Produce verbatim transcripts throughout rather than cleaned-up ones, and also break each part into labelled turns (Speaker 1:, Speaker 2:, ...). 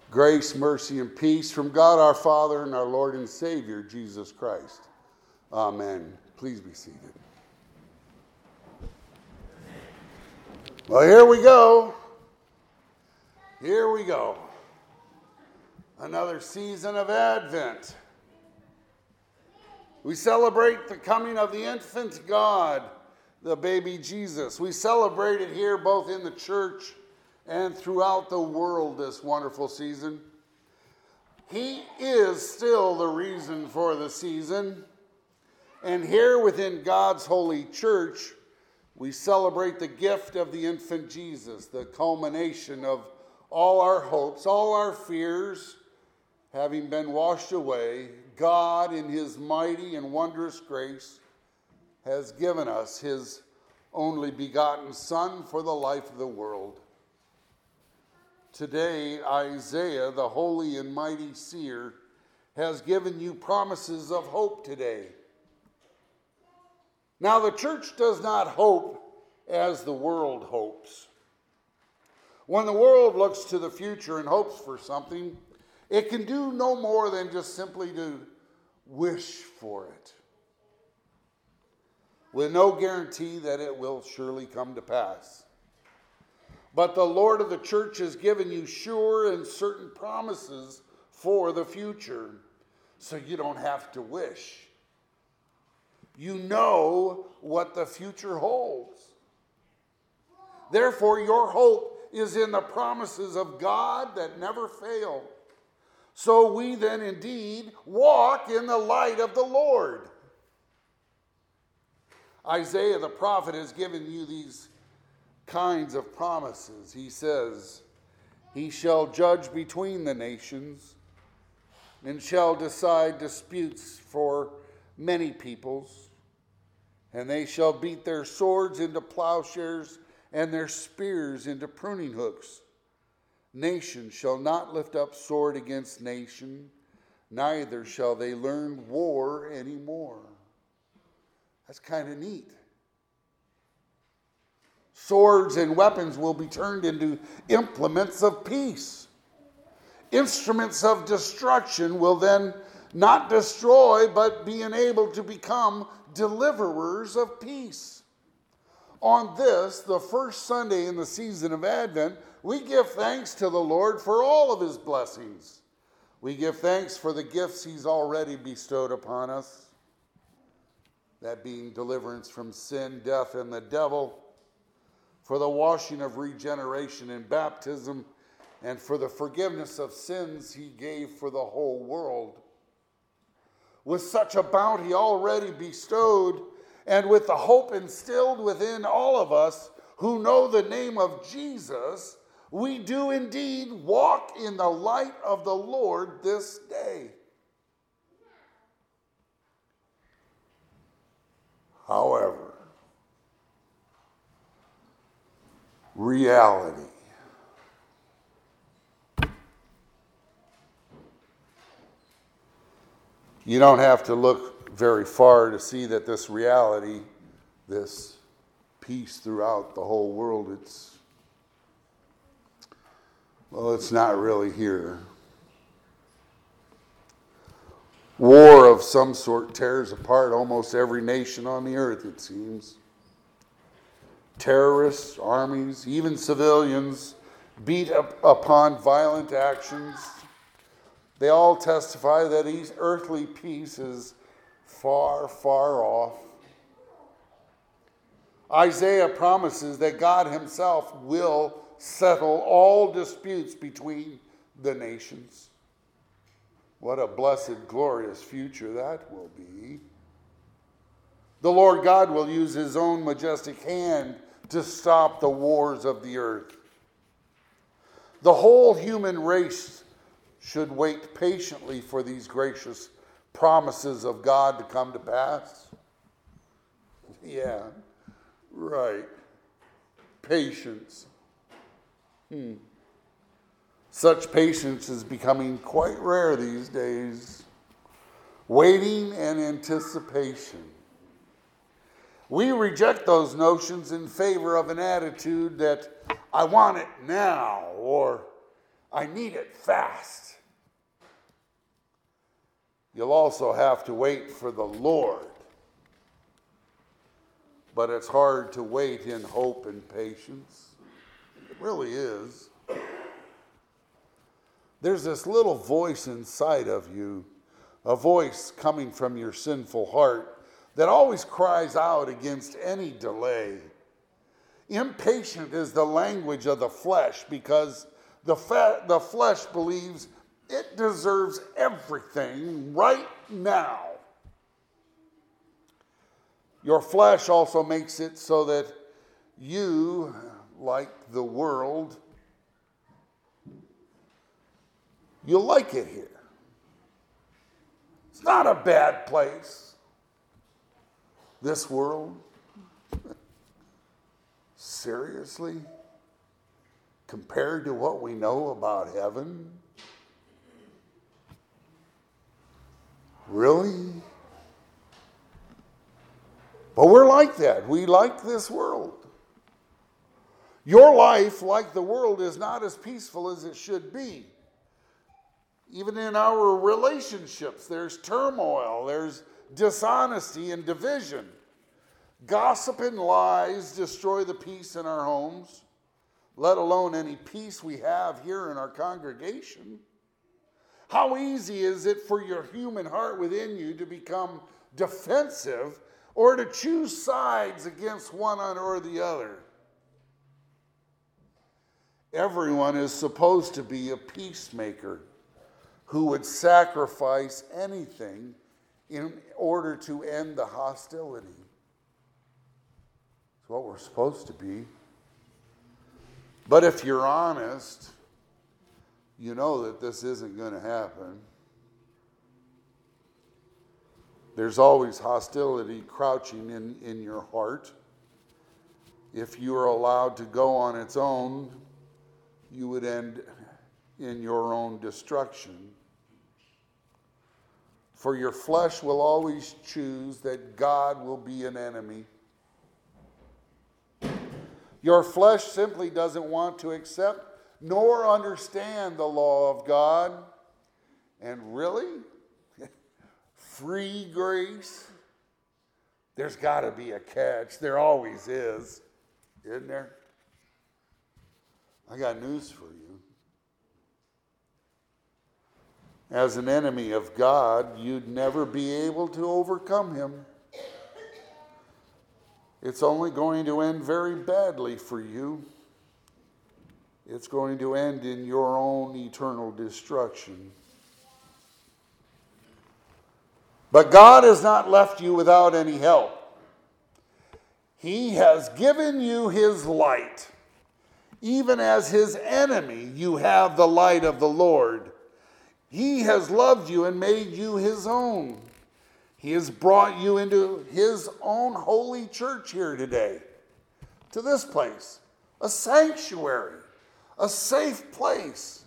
Speaker 1: Grace, mercy, and peace from God our Father and our Lord and Savior, Jesus Christ. Amen. Please be seated. Well, here we go. Here we go. Another season of Advent. We celebrate the coming of the infant God, the baby Jesus. We celebrate it here both in the church and throughout the world this wonderful season. He is still the reason for the season. And here within God's holy church, we celebrate the gift of the infant Jesus, the culmination of all our hopes, all our fears, having been washed away. God, in his mighty and wondrous grace, has given us his only begotten Son for the life of the world. Today, Isaiah, the holy and mighty seer, has given you promises of hope today. Now, the church does not hope as the world hopes. When the world looks to the future and hopes for something, it can do no more than just simply to wish for it, with no guarantee that it will surely come to pass. But the Lord of the church has given you sure and certain promises for the future, so you don't have to wish. You know what the future holds. Therefore, your hope is in the promises of God that never fail. So we then indeed walk in the light of the Lord. Isaiah the prophet has given you these kinds of promises. He says, he shall judge between the nations and shall decide disputes for many peoples, and they shall beat their swords into plowshares and their spears into pruning hooks. Nation shall not lift up sword against nation, neither shall they learn war anymore. That's kind of neat. Swords and weapons will be turned into implements of peace. Instruments of destruction will then not destroy, but be enabled to become deliverers of peace. On this, the first Sunday in the season of Advent, we give thanks to the Lord for all of his blessings. We give thanks for the gifts he's already bestowed upon us, that being deliverance from sin, death, and the devil, for the washing of regeneration in baptism, and for the forgiveness of sins he gave for the whole world. With such a bounty already bestowed, and with the hope instilled within all of us who know the name of Jesus, we do indeed walk in the light of the Lord this day. However, reality. You don't have to look very far to see that this reality, this peace throughout the whole world, it's, well, it's not really here. War of some sort tears apart almost every nation on the earth, it seems. Terrorists, armies, even civilians beat up upon violent actions. They all testify that earthly peace is far, far off. Isaiah promises that God himself will settle all disputes between the nations. What a blessed, glorious future that will be. The Lord God will use his own majestic hand to stop the wars of the earth. The whole human race should wait patiently for these gracious promises of God to come to pass. Yeah, right. Patience. Hmm. Such patience is becoming quite rare these days. Waiting and anticipation. We reject those notions in favor of an attitude that I want it now, or I need it fast. You'll also have to wait for the Lord. But it's hard to wait in hope and patience. It really is. There's this little voice inside of you, a voice coming from your sinful heart that always cries out against any delay. Impatient is the language of the flesh because the, fa- the flesh believes it deserves everything right now. Your flesh also makes it so that you, like the world, you like it here. It's not a bad place, this world. Seriously? Compared to what we know about heaven? Really? But we're like that. We like this world. Your life, like the world, is not as peaceful as it should be. Even in our relationships, there's turmoil, there's dishonesty and division. Gossip and lies destroy the peace in our homes, let alone any peace we have here in our congregation. How easy is it for your human heart within you to become defensive or to choose sides against one or the other? Everyone is supposed to be a peacemaker who would sacrifice anything in order to end the hostility. It's what we're supposed to be. But if you're honest, you know that this isn't going to happen. There's always hostility crouching in, in your heart. If you are allowed to go on its own, you would end in your own destruction. For your flesh will always choose that God will be an enemy. Your flesh simply doesn't want to accept nor understand the law of God. And really, free grace, there's got to be a catch. There always is, isn't there? I got news for you. As an enemy of God, you'd never be able to overcome him. It's only going to end very badly for you. It's going to end in your own eternal destruction. But God has not left you without any help. He has given you his light. Even as his enemy, you have the light of the Lord. He has loved you and made you his own. He has brought you into his own holy church here today. To this place. A sanctuary. A safe place.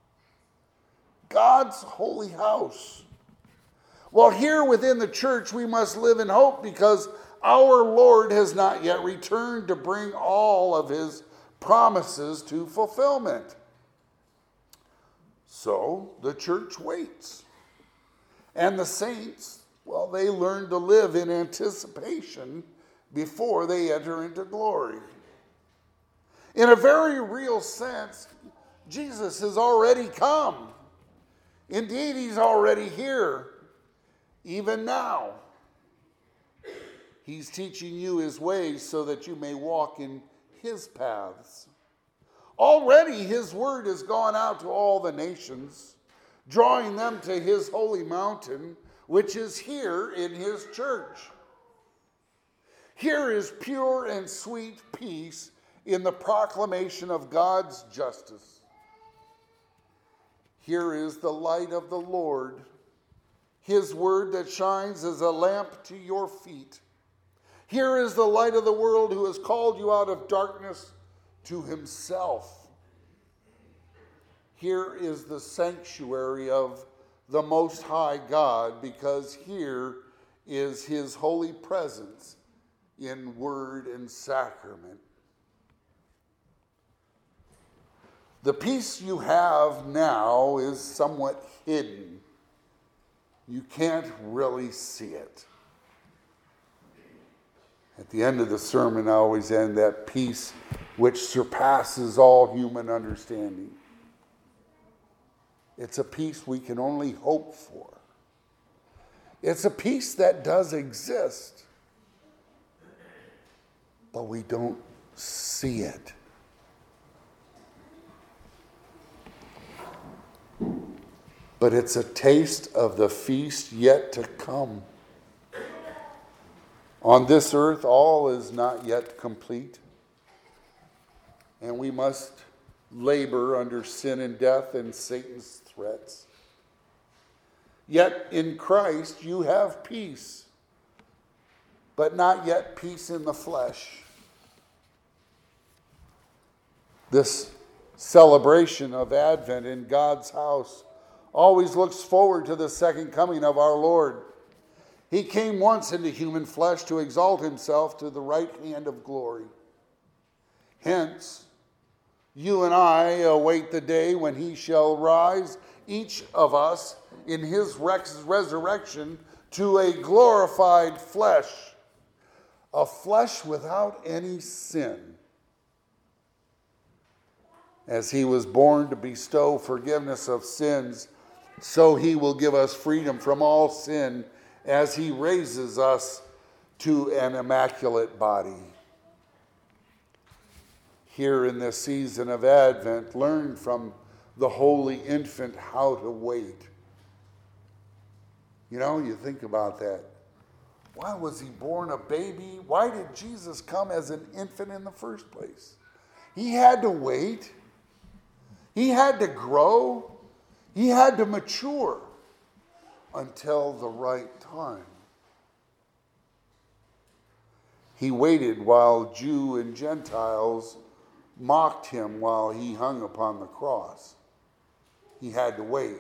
Speaker 1: God's holy house. Well, here within the church we must live in hope because our Lord has not yet returned to bring all of his promises to fulfillment. So the church waits. And the saints, well, they learn to live in anticipation before they enter into glory. In a very real sense, Jesus has already come. Indeed, he's already here, even now. He's teaching you his ways so that you may walk in his paths. Already his word has gone out to all the nations, drawing them to his holy mountain, which is here in his church. Here is pure and sweet peace in the proclamation of God's justice. Here is the light of the Lord, his word that shines as a lamp to your feet. Here is the light of the world who has called you out of darkness to himself. Here is the sanctuary of the Most High God, because here is his holy presence in word and sacrament. The peace you have now is somewhat hidden. You can't really see it. At the end of the sermon, I always end that peace which surpasses all human understanding. It's a peace we can only hope for. It's a peace that does exist, but we don't see it. But it's a taste of the feast yet to come. On this earth, all is not yet complete, and we must labor under sin and death and Satan's threats. Yet in Christ you have peace, but not yet peace in the flesh. This celebration of Advent in God's house always looks forward to the second coming of our Lord. He came once into human flesh to exalt himself to the right hand of glory. Hence, you and I await the day when he shall rise, each of us, in his resurrection to a glorified flesh, a flesh without any sin. As he was born to bestow forgiveness of sins, so he will give us freedom from all sin as he raises us to an immaculate body. Here in this season of Advent, learn from the holy infant how to wait. You know, you think about that. Why was he born a baby? Why did Jesus come as an infant in the first place? He had to wait. He had to grow. He had to mature until the right time. He waited while Jew and Gentiles mocked him while he hung upon the cross. He had to wait.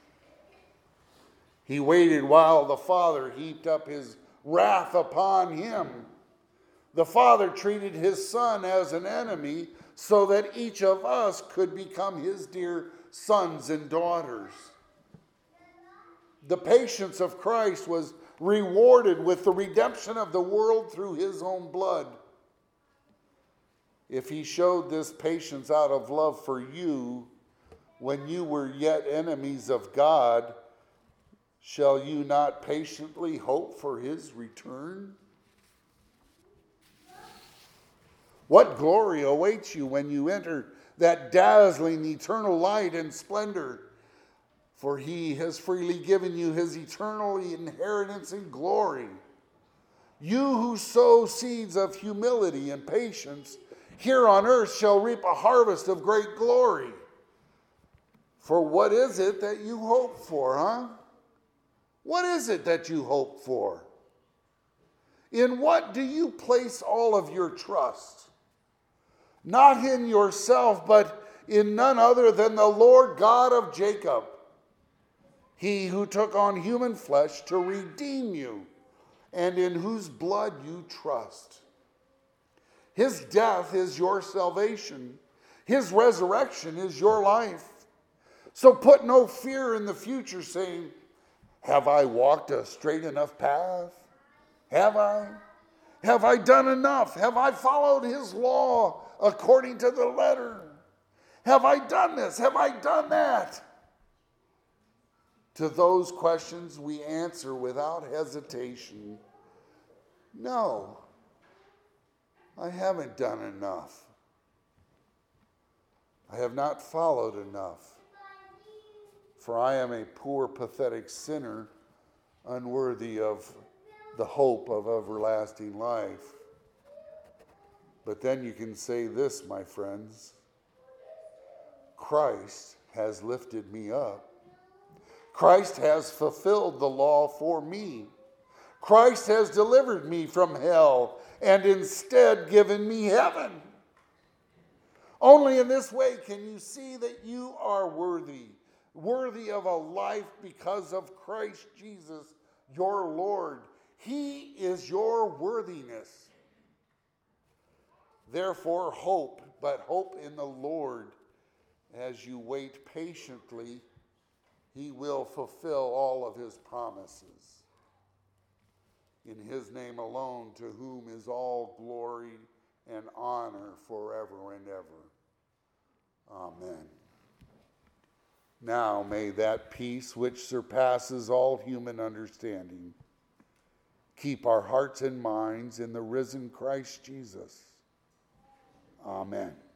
Speaker 1: He waited while the Father heaped up his wrath upon him. The Father treated his Son as an enemy so that each of us could become his dear sons and daughters. The patience of Christ was rewarded with the redemption of the world through his own blood. If he showed this patience out of love for you when you were yet enemies of God, shall you not patiently hope for his return? What glory awaits you when you enter that dazzling eternal light and splendor? For he has freely given you his eternal inheritance in glory. You who sow seeds of humility and patience here on earth shall reap a harvest of great glory. For what is it that you hope for, huh? What is it that you hope for? In what do you place all of your trust? Not in yourself, but in none other than the Lord God of Jacob. He who took on human flesh to redeem you, and in whose blood you trust. His death is your salvation. His resurrection is your life. So put no fear in the future, saying, have I walked a straight enough path? Have I? Have I done enough? Have I followed his law according to the letter? Have I done this? Have I done that? To those questions we answer without hesitation, no, I haven't done enough. I have not followed enough. For I am a poor, pathetic sinner, unworthy of the hope of everlasting life. But then you can say this, my friends. Christ has lifted me up. Christ has fulfilled the law for me. Christ has delivered me from hell and instead given me heaven. Only in this way can you see that you are worthy, worthy of a life because of Christ Jesus, your Lord. He is your worthiness. Therefore, hope, but hope in the Lord. As you wait patiently, he will fulfill all of his promises. In his name alone, to whom is all glory and honor forever and ever. Amen. Now may that peace which surpasses all human understanding keep our hearts and minds in the risen Christ Jesus. Amen.